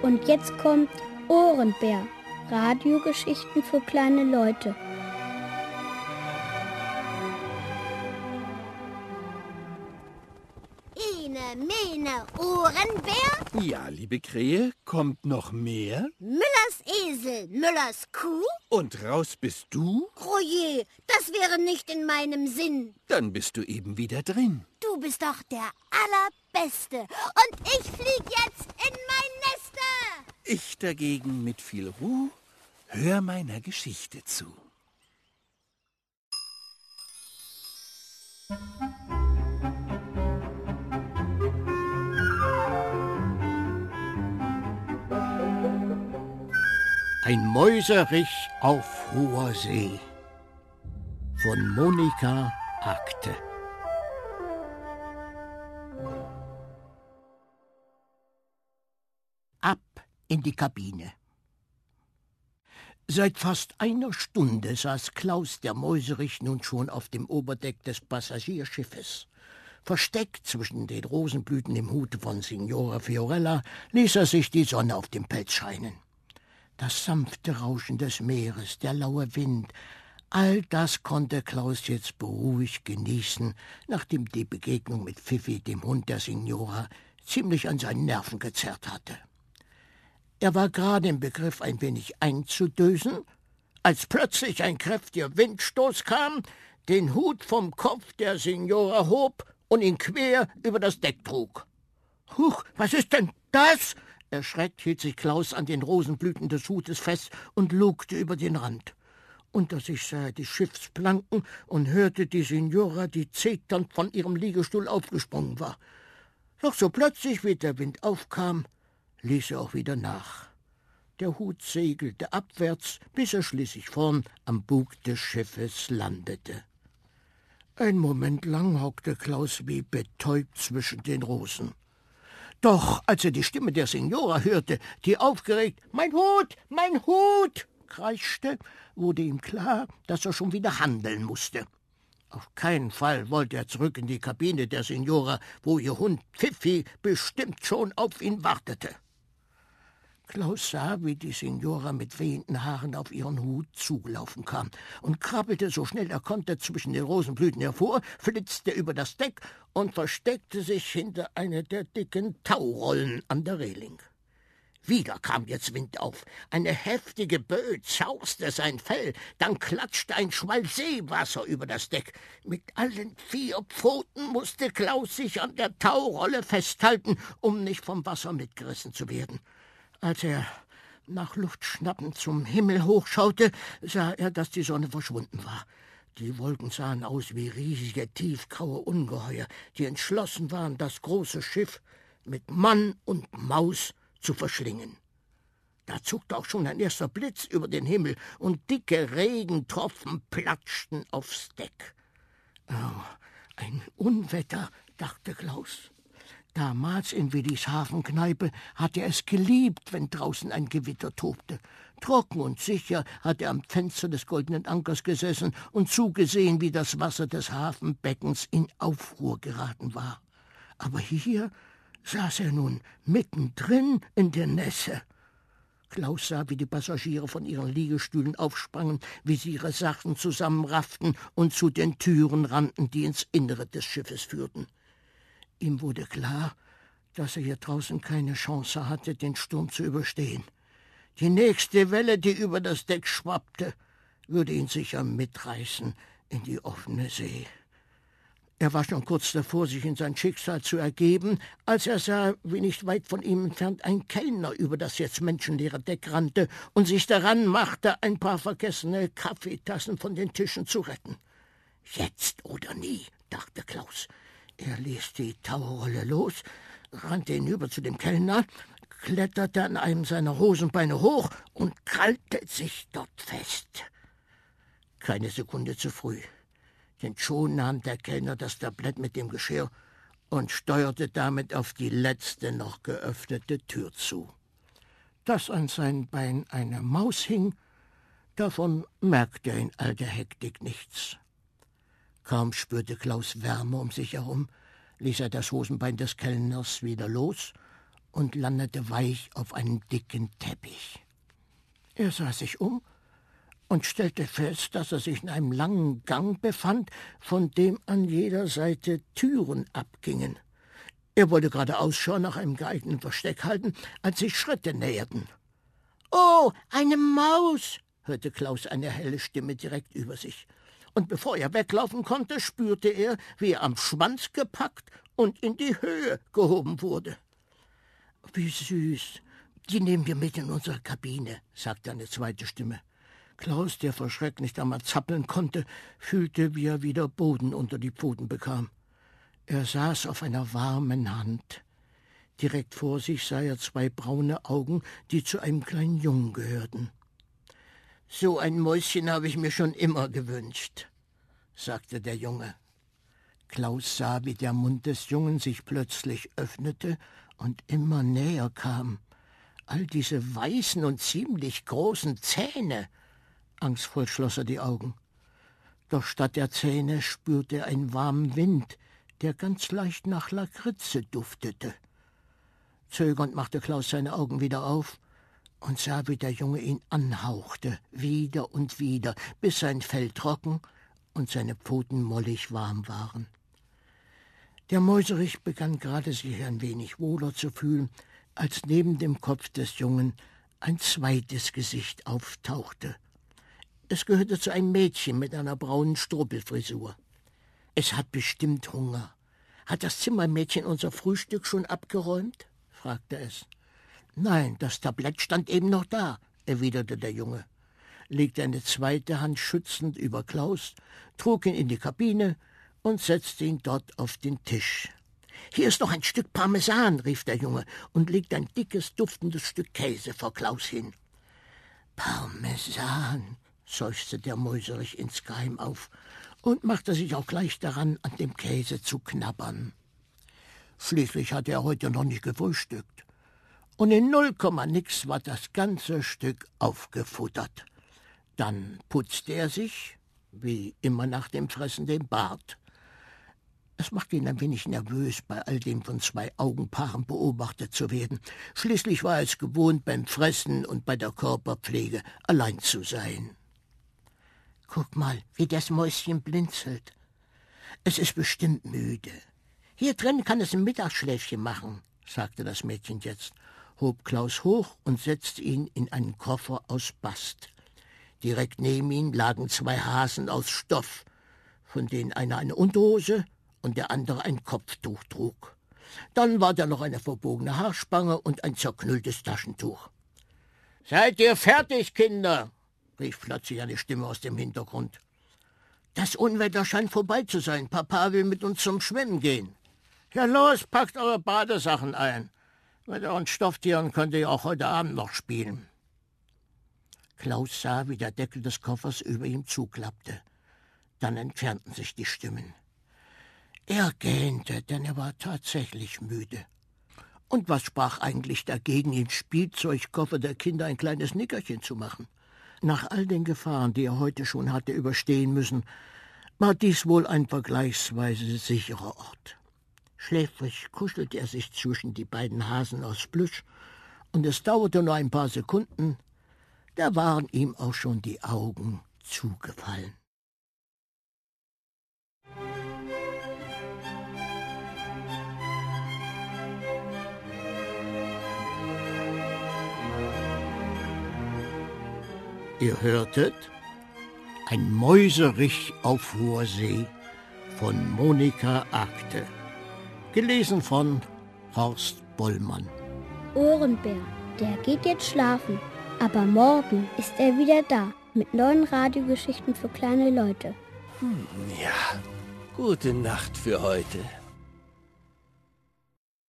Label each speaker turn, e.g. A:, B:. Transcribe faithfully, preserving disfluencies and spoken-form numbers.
A: Und jetzt kommt Ohrenbär, Radiogeschichten für kleine Leute.
B: Ene, mene, Ohrenbär?
C: Ja, liebe Krähe, kommt noch mehr?
B: Müllers Esel, Müllers Kuh?
C: Und raus bist du?
B: Oh je, das wäre nicht in meinem Sinn.
C: Dann bist du eben wieder drin.
B: Du bist doch der Allerbeste. Und ich flieg jetzt in mein Neste.
C: Ich dagegen mit viel Ruhe hör meiner Geschichte zu.
D: Ein Mäuserich auf hoher See von Monika Agte. Ab in die Kabine. Seit fast einer Stunde saß Klaus der Mäuserich nun schon auf dem Oberdeck des Passagierschiffes. Versteckt zwischen den Rosenblüten im Hute von Signora Fiorella ließ er sich die Sonne auf dem Pelz scheinen. Das sanfte Rauschen des Meeres, der laue Wind, all das konnte Klaus jetzt beruhigt genießen, nachdem die Begegnung mit Pfiffi, dem Hund der Signora, ziemlich an seinen Nerven gezerrt hatte. Er war gerade im Begriff, ein wenig einzudösen, als plötzlich ein kräftiger Windstoß kam, den Hut vom Kopf der Signora hob und ihn quer über das Deck trug. »Huch, was ist denn das?« Erschreckt hielt sich Klaus an den Rosenblüten des Hutes fest und lugte über den Rand. Unter sich sah er die Schiffsplanken und hörte die Signora, die zeternd von ihrem Liegestuhl aufgesprungen war. Doch so plötzlich, wie der Wind aufkam, ließ er auch wieder nach. Der Hut segelte abwärts, bis er schließlich vorn am Bug des Schiffes landete. Ein Moment lang hockte Klaus wie betäubt zwischen den Rosen. Doch als er die Stimme der Signora hörte, die aufgeregt »Mein Hut, mein Hut!« kreischte, wurde ihm klar, dass er schon wieder handeln musste. Auf keinen Fall wollte er zurück in die Kabine der Signora, wo ihr Hund Pfiffi bestimmt schon auf ihn wartete. Klaus sah, wie die Signora mit wehenden Haaren auf ihren Hut zugelaufen kam und krabbelte so schnell er konnte zwischen den Rosenblüten hervor, flitzte über das Deck und versteckte sich hinter einer der dicken Taurollen an der Reling. Wieder kam jetzt Wind auf. Eine heftige Böe zauste sein Fell, dann klatschte ein Schwall Seewasser über das Deck. Mit allen vier Pfoten musste Klaus sich an der Taurolle festhalten, um nicht vom Wasser mitgerissen zu werden. Als er nach Luft schnappend zum Himmel hochschaute, sah er, dass die Sonne verschwunden war. Die Wolken sahen aus wie riesige, tiefgraue Ungeheuer, die entschlossen waren, das große Schiff mit Mann und Maus zu verschlingen. Da zuckte auch schon ein erster Blitz über den Himmel, und dicke Regentropfen platschten aufs Deck. Oh, ein Unwetter, dachte Klaus. Damals in Willis Hafenkneipe hatte er es geliebt, wenn draußen ein Gewitter tobte. Trocken und sicher hatte er am Fenster des Goldenen Ankers gesessen und zugesehen, wie das Wasser des Hafenbeckens in Aufruhr geraten war. Aber hier saß er nun mittendrin in der Nässe. Klaus sah, wie die Passagiere von ihren Liegestühlen aufsprangen, wie sie ihre Sachen zusammenrafften und zu den Türen rannten, die ins Innere des Schiffes führten. Ihm wurde klar, dass er hier draußen keine Chance hatte, den Sturm zu überstehen. Die nächste Welle, die über das Deck schwappte, würde ihn sicher mitreißen in die offene See. Er war schon kurz davor, sich in sein Schicksal zu ergeben, als er sah, wie nicht weit von ihm entfernt ein Kellner über das jetzt menschenleere Deck rannte und sich daran machte, ein paar vergessene Kaffeetassen von den Tischen zu retten. Jetzt oder nie, dachte Klaus. Er ließ die Taurolle los, rannte hinüber zu dem Kellner, kletterte an einem seiner Hosenbeine hoch und krallte sich dort fest. Keine Sekunde zu früh, denn schon nahm der Kellner das Tablett mit dem Geschirr und steuerte damit auf die letzte noch geöffnete Tür zu. Dass an seinem Bein eine Maus hing, davon merkte er in all der Hektik nichts. Kaum spürte Klaus Wärme um sich herum, ließ er das Hosenbein des Kellners wieder los und landete weich auf einem dicken Teppich. Er sah sich um und stellte fest, dass er sich in einem langen Gang befand, von dem an jeder Seite Türen abgingen. Er wollte gerade Ausschau nach einem geeigneten Versteck halten, als sich Schritte näherten. »Oh, eine Maus!« hörte Klaus eine helle Stimme direkt über sich. Und bevor er weglaufen konnte, spürte er, wie er am Schwanz gepackt und in die Höhe gehoben wurde. »Wie süß! Die nehmen wir mit in unsere Kabine«, sagte eine zweite Stimme. Klaus, der vor Schreck nicht einmal zappeln konnte, fühlte, wie er wieder Boden unter die Pfoten bekam. Er saß auf einer warmen Hand. Direkt vor sich sah er zwei braune Augen, die zu einem kleinen Jungen gehörten. »So ein Mäuschen habe ich mir schon immer gewünscht«, sagte der Junge. Klaus sah, wie der Mund des Jungen sich plötzlich öffnete und immer näher kam. All diese weißen und ziemlich großen Zähne. Angstvoll schloss er die Augen. Doch statt der Zähne spürte er einen warmen Wind, der ganz leicht nach Lakritze duftete. Zögernd machte Klaus seine Augen wieder auf und sah, wie der Junge ihn anhauchte, wieder und wieder, bis sein Fell trocken und seine Pfoten mollig warm waren. Der Mäuserich begann gerade sich ein wenig wohler zu fühlen, als neben dem Kopf des Jungen ein zweites Gesicht auftauchte. Es gehörte zu einem Mädchen mit einer braunen Struppelfrisur. »Es hat bestimmt Hunger. Hat das Zimmermädchen unser Frühstück schon abgeräumt?« fragte es. »Nein, das Tablett stand eben noch da«, erwiderte der Junge, legte eine zweite Hand schützend über Klaus, trug ihn in die Kabine und setzte ihn dort auf den Tisch. »Hier ist noch ein Stück Parmesan«, rief der Junge und legte ein dickes, duftendes Stück Käse vor Klaus hin. »Parmesan«, seufzte der Mäuserich insgeheim auf und machte sich auch gleich daran, an dem Käse zu knabbern. Schließlich hatte er heute noch nicht gefrühstückt. Und in null Komma nix war das ganze Stück aufgefuttert. Dann putzte er sich, wie immer nach dem Fressen, den Bart. Es machte ihn ein wenig nervös, bei all dem von zwei Augenpaaren beobachtet zu werden. Schließlich war er es gewohnt, beim Fressen und bei der Körperpflege allein zu sein. »Guck mal, wie das Mäuschen blinzelt. Es ist bestimmt müde. Hier drin kann es ein Mittagsschläfchen machen«, sagte das Mädchen jetzt, hob Klaus hoch und setzte ihn in einen Koffer aus Bast. Direkt neben ihm lagen zwei Hasen aus Stoff, von denen einer eine Unterhose und der andere ein Kopftuch trug. Dann war da noch eine verbogene Haarspange und ein zerknülltes Taschentuch. »Seid ihr fertig, Kinder?« rief plötzlich eine Stimme aus dem Hintergrund. »Das Unwetter scheint vorbei zu sein. Papa will mit uns zum Schwimmen gehen.« »Ja los, packt eure Badesachen ein. Mit euren Stofftieren könnt ihr auch heute Abend noch spielen.« Klaus sah, wie der Deckel des Koffers über ihm zuklappte. Dann entfernten sich die Stimmen. Er gähnte, denn er war tatsächlich müde. Und was sprach eigentlich dagegen, im Spielzeugkoffer der Kinder ein kleines Nickerchen zu machen? Nach all den Gefahren, die er heute schon hatte überstehen müssen, war dies wohl ein vergleichsweise sicherer Ort. Schläfrig kuschelte er sich zwischen die beiden Hasen aus Plüsch, und es dauerte nur ein paar Sekunden, da waren ihm auch schon die Augen zugefallen. Ihr hörtet »Ein Mäuserich auf hoher See« von Monika Agte. Gelesen von Horst Bollmann.
A: Ohrenbär, der geht jetzt schlafen, aber morgen ist er wieder da mit neuen Radiogeschichten für kleine Leute.
C: Hm, ja, gute Nacht für heute.